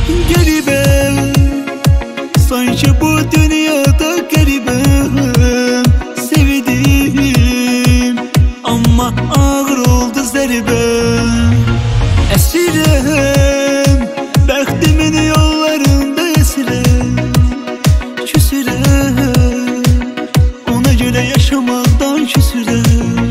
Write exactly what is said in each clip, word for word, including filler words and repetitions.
Garibim, sanki bu dünyada garibim. Sevdim ama ağır oldu zərbəm. Əsirəm, bəxtimin yollarında əsirəm. Küsürəm, ona göre yaşamaktan küsürəm.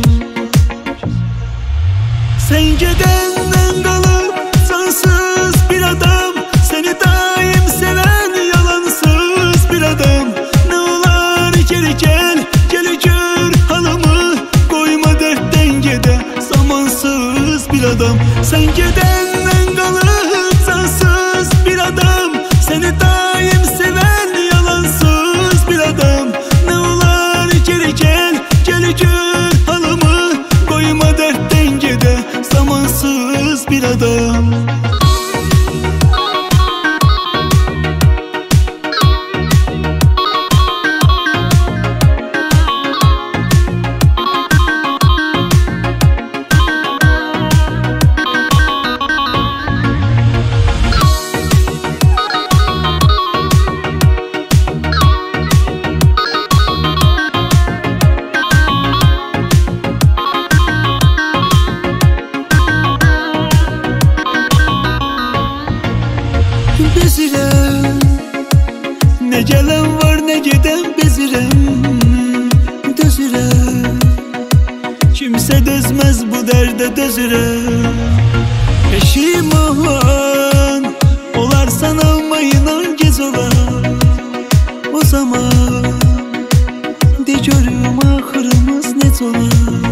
Sen gedenden kalıp sansız bir adam, seni daim seven yalansız bir adam. Ne olar geri gel, gel gör halımı, koyma dert dengede zamansız bir adam. Sen gedenden kalıp sansız bir adam, seni daim seven yalansız bir adam. Ne olar geri gel, gel gör halımı, koyma dert dengede zamansız bir adam. Bezirəm, ne gelen var ne giden bezirəm. Dözürəm, kimse dözmez bu derde dözürəm. Peşiman olarsan alma inan gez olar. O zaman de görüm ahırımız net olar.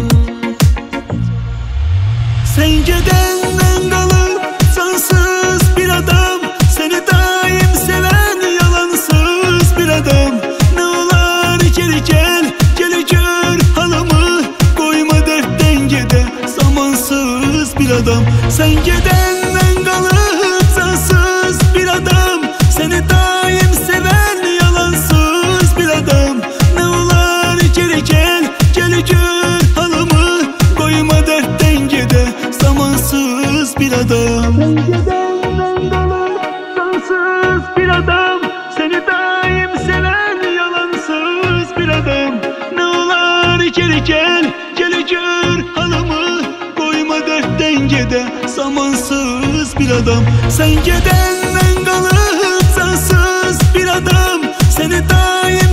Sen gedenden kalıp sansız bir adam, seni daim seven yalansız bir adam. Ne olar geri gel, gel gör halımı, koyma dert dengede zamansız bir adam. Sen gedenden kalıp sansız bir adam, seni daim seven yalansız bir adam. Ne olar geri gel, gel gör halımı, koyma dert dengede zamansız bir adam. Sen gedenden kalıp sansız bir adam, seni daim seven yalansız bir adam. Ne olar geri gel, gel gör halımı, koyma dert dengede zamansız bir adam. Sen gedenden kalıp sansız bir adam, seni daim